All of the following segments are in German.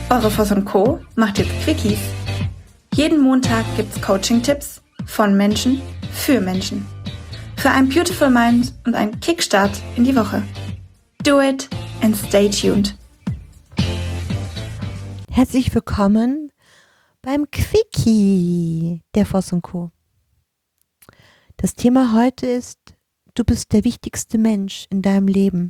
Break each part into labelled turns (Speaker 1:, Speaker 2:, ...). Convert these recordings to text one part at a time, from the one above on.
Speaker 1: Eure Voss & Co. macht jetzt Quickies. Jeden Montag gibt's Coaching-Tipps von Menschen für Menschen. Für ein Beautiful Mind und einen Kickstart in die Woche. Do it and stay tuned.
Speaker 2: Herzlich willkommen beim Quickie der Voss & Co. Das Thema heute ist, du bist der wichtigste Mensch in deinem Leben.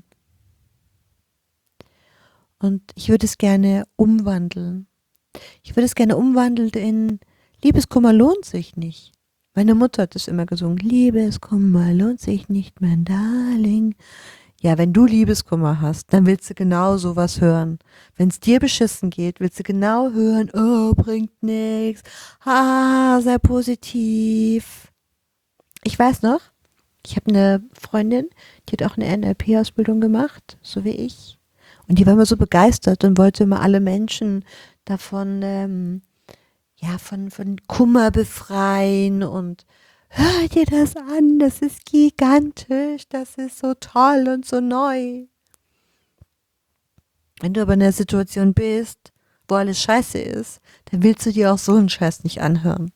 Speaker 2: Und ich würde es gerne umwandeln. Ich würde es gerne umwandeln in Liebeskummer lohnt sich nicht. Meine Mutter hat es immer gesungen. Liebeskummer lohnt sich nicht, mein Darling. Ja, wenn du Liebeskummer hast, dann willst du genau sowas hören. Wenn es dir beschissen geht, willst du genau hören, oh, bringt nichts. Sei positiv. Ich weiß noch, ich habe eine Freundin, die hat auch eine NLP-Ausbildung gemacht, so wie ich. Und die war immer so begeistert und wollte immer alle Menschen davon, von Kummer befreien und hör dir das an, das ist gigantisch, das ist so toll und so neu. Wenn du aber in einer Situation bist, wo alles scheiße ist, dann willst du dir auch so einen Scheiß nicht anhören.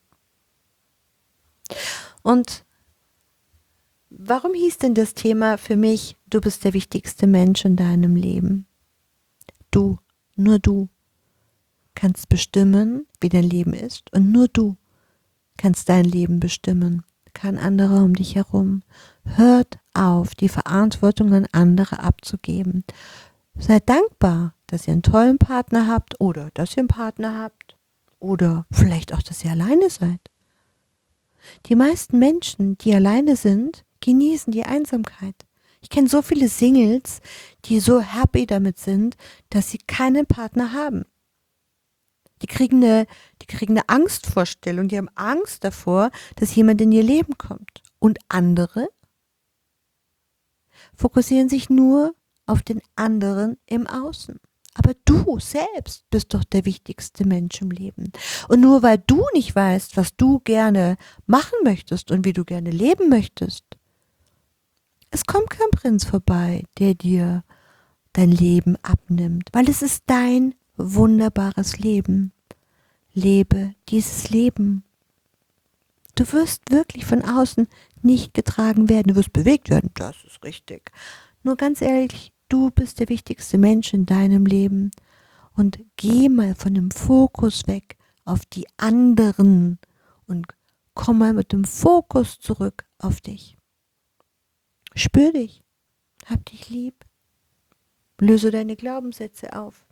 Speaker 2: Und warum hieß denn das Thema für mich, du bist der wichtigste Mensch in deinem Leben? Du, nur du, kannst bestimmen, wie dein Leben ist und nur du kannst dein Leben bestimmen, kein anderer um dich herum. Hört auf, die Verantwortung an andere abzugeben. Seid dankbar, dass ihr einen tollen Partner habt oder dass ihr einen Partner habt oder vielleicht auch, dass ihr alleine seid. Die meisten Menschen, die alleine sind, genießen die Einsamkeit. Ich kenne so viele Singles, die so happy damit sind, dass sie keinen Partner haben. Die kriegen eine Angstvorstellung, die haben Angst davor, dass jemand in ihr Leben kommt. Und andere fokussieren sich nur auf den anderen im Außen. Aber du selbst bist doch der wichtigste Mensch im Leben. Und nur weil du nicht weißt, was du gerne machen möchtest und wie du gerne leben möchtest, es kommt kein Prinz vorbei, der dir dein Leben abnimmt, weil es ist dein wunderbares Leben. Lebe dieses Leben. Du wirst wirklich von außen nicht getragen werden, du wirst bewegt werden, das ist richtig. Nur ganz ehrlich, du bist der wichtigste Mensch in deinem Leben und geh mal von dem Fokus weg auf die anderen und komm mal mit dem Fokus zurück auf dich. Spür dich, hab dich lieb, löse deine Glaubenssätze auf.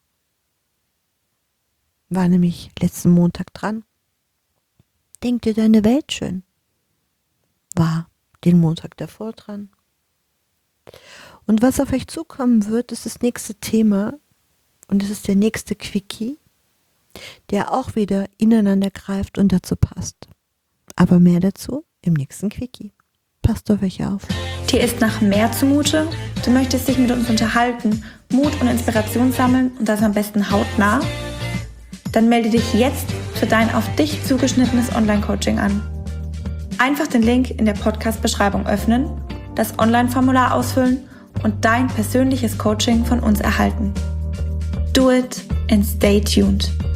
Speaker 2: War nämlich letzten Montag dran. Denk dir deine Welt schön. War den Montag davor dran. Und was auf euch zukommen wird, ist das nächste Thema und es ist der nächste Quickie, der auch wieder ineinander greift und dazu passt. Aber mehr dazu im nächsten Quickie. Passt auf euch auf.
Speaker 1: Dir ist nach mehr zumute? Du möchtest dich mit uns unterhalten, Mut und Inspiration sammeln und das am besten hautnah? Dann melde dich jetzt für dein auf dich zugeschnittenes Online-Coaching an. Einfach den Link in der Podcast-Beschreibung öffnen, das Online-Formular ausfüllen und dein persönliches Coaching von uns erhalten. Do it and stay tuned.